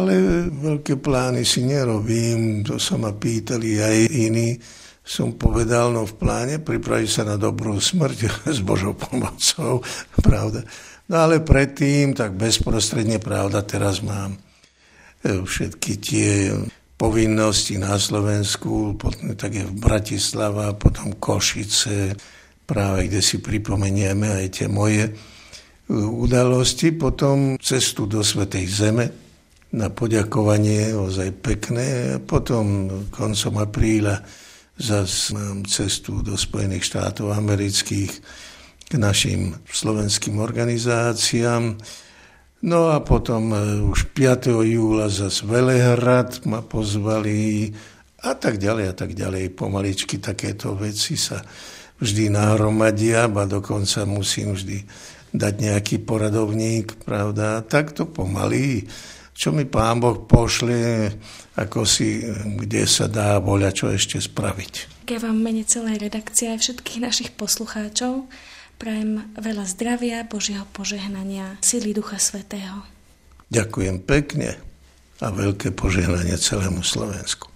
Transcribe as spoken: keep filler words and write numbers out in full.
Ale veľké plány si nerobím, to sa ma pýtali aj iní. Som povedal, no v pláne pripraviť sa na dobrú smrť s Božou pomocou, pravda. No ale predtým, tak bezprostredne, pravda, teraz mám všetky tie povinnosti na Slovensku, potom tak je v Bratislava, potom Košice, práve kde si pripomenieme aj tie moje udalosti, potom cestu do Svätej Zeme na poďakovanie, ozaj pekné, potom koncom apríla zase mám cestu do Spojených štátov amerických k našim slovenským organizáciám. No a potom už piateho júla zase Velehrad ma pozvali a tak ďalej a tak ďalej. Pomaličky takéto veci sa vždy nahromadia, a dokonca musím vždy dať nejaký poradovník, pravda. Takto pomaly, čo mi Pán Boh pošle, ako si, kde sa dá voľa čo ešte spraviť. Ja vám mene celej redakcie aj všetkých našich poslucháčov prajem veľa zdravia, Božieho požehnania, sily Ducha Svätého. Ďakujem pekne a veľké požehnanie celému Slovensku.